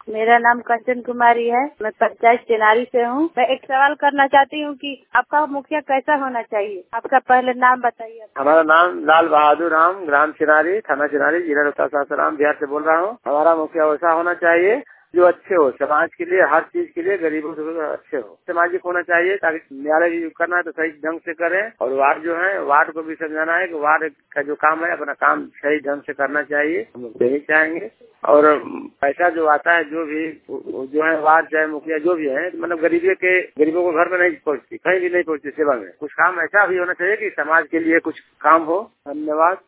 मेरा नाम कंचन कुमारी है। मैं पंचायत चिनारी से हूँ। मैं एक सवाल करना चाहती हूँ कि आपका मुखिया कैसा होना चाहिए? आपका पहले नाम बताइए। हमारा नाम लाल बहादुर राम, ग्राम चिनारी, थाना चिनारी, जिला रोहतास, सासाराम, बिहार से बोल रहा हूँ। हमारा मुखिया वैसा होना चाहिए जो अच्छे हो, समाज के लिए, हर चीज के लिए, गरीबों के अच्छे हो, सामाजिक होना चाहिए, ताकि न्यायालय भी करना है तो सही ढंग से करें। और वार्ड जो है, वार्ड को भी समझाना है कि वार्ड का जो काम है अपना काम सही ढंग से करना चाहिए, हम लोग यही चाहेंगे। और पैसा जो आता है, जो भी जो है वार्ड चाहे मुखिया जो भी है, मतलब गरीबों को घर में नहीं पहुँचती, कहीं भी नहीं पहुँचती सेवा में। कुछ काम ऐसा भी होना चाहिए कि समाज के लिए कुछ काम हो। धन्यवाद।